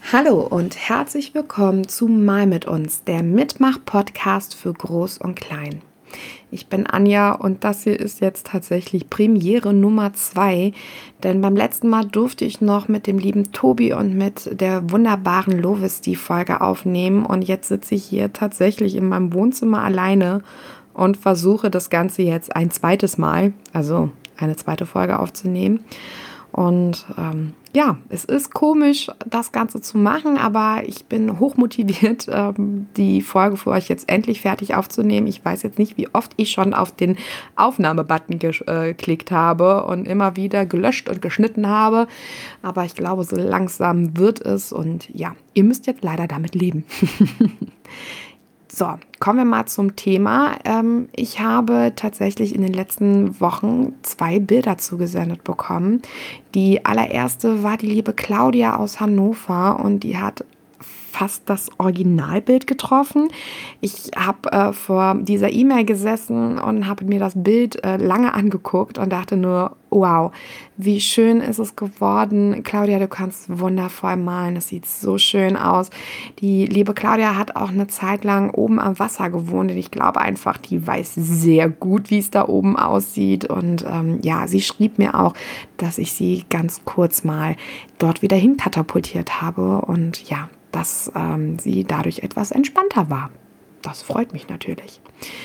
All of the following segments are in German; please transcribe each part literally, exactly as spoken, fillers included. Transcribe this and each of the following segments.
Hallo und herzlich willkommen zu Mal mit uns, der Mitmach-Podcast für Groß und Klein. Ich bin Anja und das hier ist jetzt tatsächlich Premiere Nummer zwei, denn beim letzten Mal durfte ich noch mit dem lieben Tobi und mit der wunderbaren Lovis die Folge aufnehmen und jetzt sitze ich hier tatsächlich in meinem Wohnzimmer alleine und versuche das Ganze jetzt ein zweites Mal, also eine zweite Folge aufzunehmen. Und ähm, ja, es ist komisch, das Ganze zu machen, aber ich bin hochmotiviert, ähm, die Folge für euch jetzt endlich fertig aufzunehmen. Ich weiß jetzt nicht, wie oft ich schon auf den Aufnahmebutton äh, geklickt habe und immer wieder gelöscht und geschnitten habe. Aber ich glaube, so langsam wird es und ja, ihr müsst jetzt leider damit leben. So, kommen wir mal zum Thema. Ähm, ich habe tatsächlich in den letzten Wochen zwei Bilder zugesendet bekommen. Die allererste war die liebe Claudia aus Hannover und die hat fast das Originalbild getroffen. Ich habe äh, vor dieser E-Mail gesessen und habe mir das Bild äh, lange angeguckt und dachte nur, wow, wie schön ist es geworden. Claudia, du kannst wundervoll malen. Es sieht so schön aus. Die liebe Claudia hat auch eine Zeit lang oben am Wasser gewohnt und ich glaube einfach, die weiß sehr gut, wie es da oben aussieht. Und ähm, ja, sie schrieb mir auch, dass ich sie ganz kurz mal dort wieder hin katapultiert habe und ja, dass ähm, sie dadurch etwas entspannter war. Das freut mich natürlich.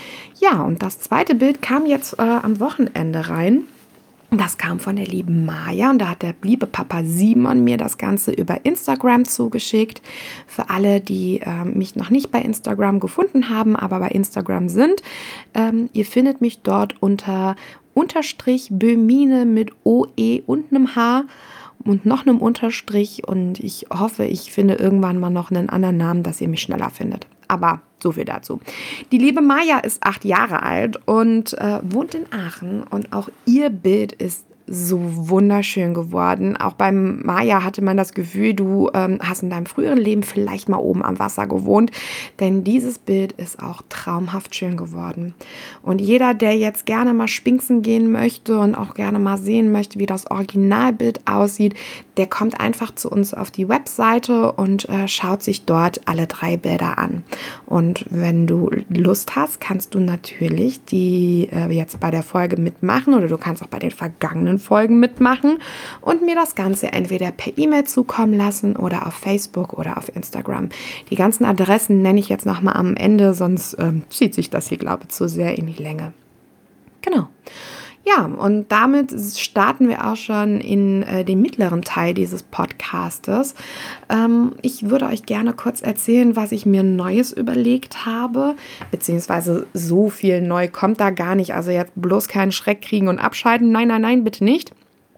Ja, und das zweite Bild kam jetzt äh, am Wochenende rein. Das kam von der lieben Maja und da hat der liebe Papa Simon mir das Ganze über Instagram zugeschickt. Für alle, die äh, mich noch nicht bei Instagram gefunden haben, aber bei Instagram sind, ähm, ihr findet mich dort unter Unterstrich Bömine mit O E und einem H und noch einem Unterstrich und ich hoffe, ich finde irgendwann mal noch einen anderen Namen, dass ihr mich schneller findet. Aber so viel dazu. Die liebe Maja ist acht Jahre alt und äh, wohnt in Aachen und auch ihr Bild ist so wunderschön geworden. Auch beim Maja hatte man das Gefühl, du ähm, hast in deinem früheren Leben vielleicht mal oben am Wasser gewohnt, denn dieses Bild ist auch traumhaft schön geworden. Und jeder, der jetzt gerne mal spinksen gehen möchte und auch gerne mal sehen möchte, wie das Originalbild aussieht, der kommt einfach zu uns auf die Webseite und äh, schaut sich dort alle drei Bilder an. Und wenn du Lust hast, kannst du natürlich die äh, jetzt bei der Folge mitmachen oder du kannst auch bei den vergangenen Folgen mitmachen und mir das Ganze entweder per E-Mail zukommen lassen oder auf Facebook oder auf Instagram. Die ganzen Adressen nenne ich jetzt nochmal am Ende, sonst ähm, zieht sich das hier, glaube ich, zu sehr in die Länge. Genau. Ja, und damit starten wir auch schon in äh, den mittleren Teil dieses Podcastes. Ähm, ich würde euch gerne kurz erzählen, was ich mir Neues überlegt habe, beziehungsweise so viel neu kommt da gar nicht. Also jetzt bloß keinen Schreck kriegen und abschalten. Nein, nein, nein, bitte nicht.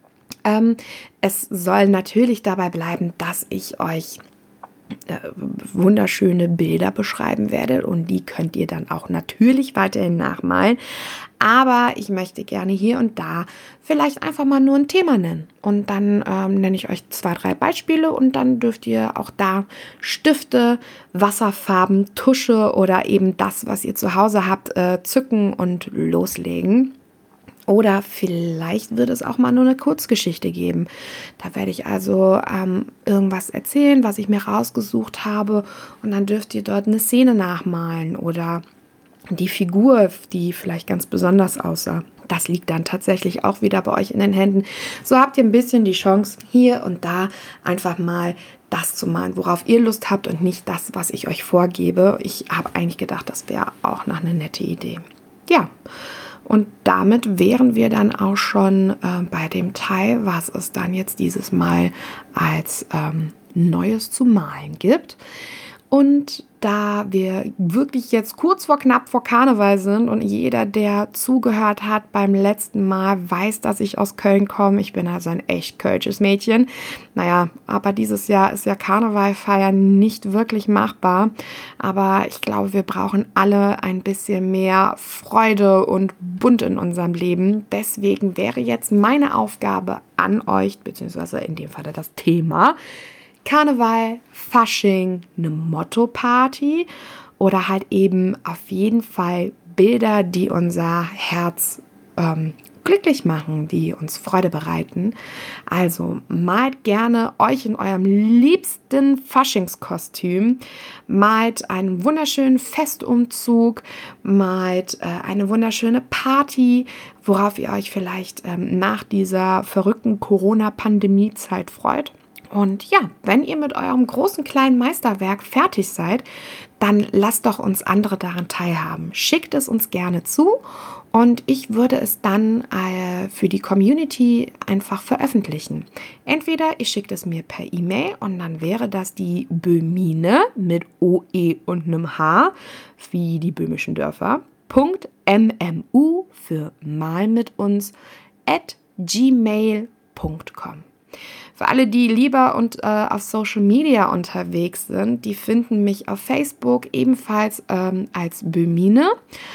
Ähm, es soll natürlich dabei bleiben, dass ich euch äh, wunderschöne Bilder beschreiben werde und die könnt ihr dann auch natürlich weiterhin nachmalen. Aber ich möchte gerne hier und da vielleicht einfach mal nur ein Thema nennen. Und dann ähm, nenne ich euch zwei, drei Beispiele und dann dürft ihr auch da Stifte, Wasserfarben, Tusche oder eben das, was ihr zu Hause habt, äh, zücken und loslegen. Oder vielleicht wird es auch mal nur eine Kurzgeschichte geben. Da werde ich also ähm, irgendwas erzählen, was ich mir rausgesucht habe. Und dann dürft ihr dort eine Szene nachmalen oder die Figur, die vielleicht ganz besonders aussah. Das liegt dann tatsächlich auch wieder bei euch in den Händen. So habt ihr ein bisschen die Chance, hier und da einfach mal das zu malen, worauf ihr Lust habt und nicht das, was ich euch vorgebe. Ich habe eigentlich gedacht, das wäre auch noch eine nette Idee. Ja. Und damit wären wir dann auch schon äh, bei dem Teil, was es dann jetzt dieses Mal als ähm, Neues zu malen gibt. Und da wir wirklich jetzt kurz vor knapp vor Karneval sind und jeder, der zugehört hat beim letzten Mal, weiß, dass ich aus Köln komme. Ich bin also ein echt kölsches Mädchen. Naja, aber dieses Jahr ist ja Karneval feiern nicht wirklich machbar. Aber ich glaube, wir brauchen alle ein bisschen mehr Freude und Bunt in unserem Leben. Deswegen wäre jetzt meine Aufgabe an euch, beziehungsweise in dem Falle das Thema, Karneval, Fasching, eine Motto-Party oder halt eben auf jeden Fall Bilder, die unser Herz ähm, glücklich machen, die uns Freude bereiten. Also malt gerne euch in eurem liebsten Faschingskostüm, malt einen wunderschönen Festumzug, malt äh, eine wunderschöne Party, worauf ihr euch vielleicht ähm, nach dieser verrückten Corona-Pandemie-Zeit freut. Und ja, wenn ihr mit eurem großen kleinen Meisterwerk fertig seid, dann lasst doch uns andere daran teilhaben. Schickt es uns gerne zu und ich würde es dann äh, für die Community einfach veröffentlichen. Entweder ihr schickt es mir per E-Mail und dann wäre das die Böhmine mit O E und einem H, wie die böhmischen Dörfer, Punkt mmu für mal mit uns at gmail punkt com. Für alle, die lieber und äh, auf Social Media unterwegs sind, die finden mich auf Facebook ebenfalls ähm, als Böhmine.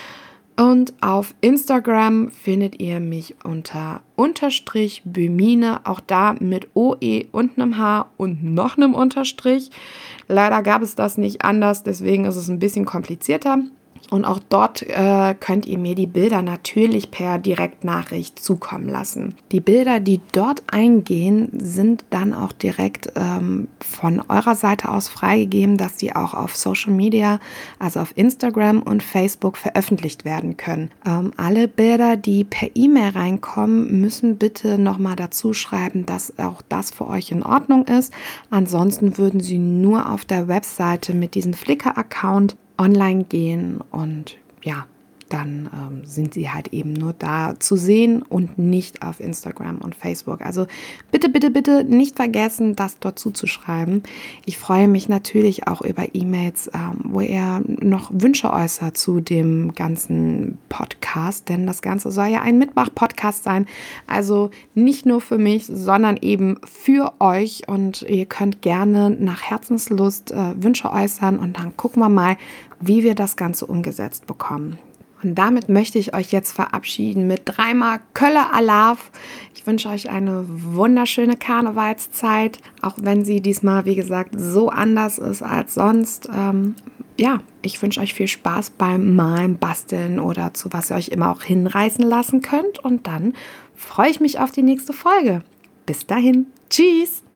Und auf Instagram findet ihr mich unter Unterstrich Böhmine, auch da mit O E und einem H und noch einem Unterstrich. Leider gab es das nicht anders, deswegen ist es ein bisschen komplizierter. Und auch dort äh, könnt ihr mir die Bilder natürlich per Direktnachricht zukommen lassen. Die Bilder, die dort eingehen, sind dann auch direkt ähm, von eurer Seite aus freigegeben, dass sie auch auf Social Media, also auf Instagram und Facebook veröffentlicht werden können. Ähm, alle Bilder, die per E-Mail reinkommen, müssen bitte nochmal dazu schreiben, dass auch das für euch in Ordnung ist. Ansonsten würden sie nur auf der Webseite mit diesem Flickr-Account online gehen und ja, dann ähm, sind sie halt eben nur da zu sehen und nicht auf Instagram und Facebook. Also bitte, bitte, bitte nicht vergessen, das dort zuzuschreiben. Ich freue mich natürlich auch über E-Mails, ähm, wo ihr noch Wünsche äußert zu dem ganzen Podcast, denn das Ganze soll ja ein Mitmach-Podcast sein. Also nicht nur für mich, sondern eben für euch und ihr könnt gerne nach Herzenslust äh, Wünsche äußern und dann gucken wir mal, wie wir das Ganze umgesetzt bekommen. Und damit möchte ich euch jetzt verabschieden mit dreimal Kölle Alaf. Ich wünsche euch eine wunderschöne Karnevalszeit, auch wenn sie diesmal, wie gesagt, so anders ist als sonst. Ähm, ja, ich wünsche euch viel Spaß beim Malen, Basteln oder zu was ihr euch immer auch hinreißen lassen könnt. Und dann freue ich mich auf die nächste Folge. Bis dahin. Tschüss!